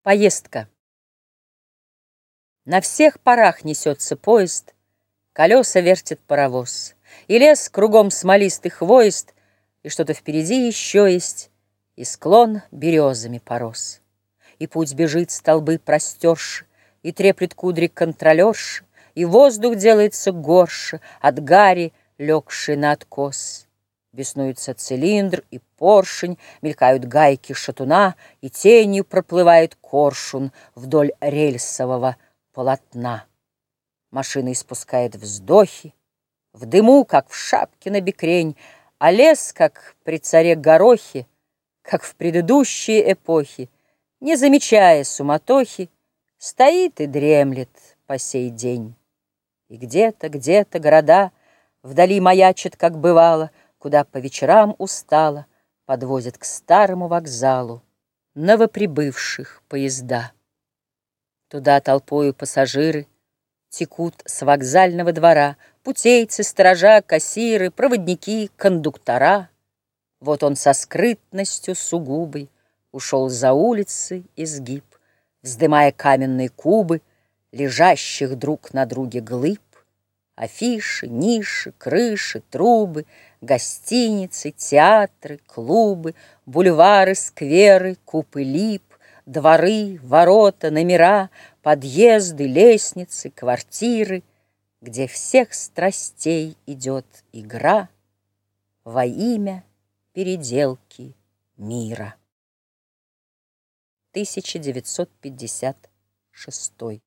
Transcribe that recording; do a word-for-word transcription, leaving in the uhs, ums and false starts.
Поездка. На всех парах несется поезд, колеса вертит паровоз, и лес кругом смолистый хвост, и что-то впереди еще есть, и склон березами порос. И путь бежит столбы простерши, и треплет кудри контролерши, и воздух делается горше от гари, легшей на откос. Беснуется цилиндр и поршень, мелькают гайки шатуна, и тенью проплывает коршун вдоль рельсового полотна. Машина испускает вздохи, в дыму, как в шапке на бекрень, а лес, как при царе Горохе, как в предыдущие эпохи, не замечая суматохи, стоит и дремлет по сей день. И где-то, где-то города вдали маячат, как бывало, куда по вечерам устало подвозят к старому вокзалу новоприбывших поезда. Туда толпою пассажиры текут с вокзального двора, путейцы, сторожа, кассиры, проводники, кондуктора. Вот он со скрытностью сугубой ушел за улицы изгиб, вздымая каменные кубы лежащих друг на друге глыб. Афиши, ниши, крыши, трубы, гостиницы, театры, клубы, бульвары, скверы, купы лип, дворы, ворота, номера, подъезды, лестницы, квартиры, где всех страстей идет игра во имя переделки мира. тысяча девятьсот пятьдесят шестой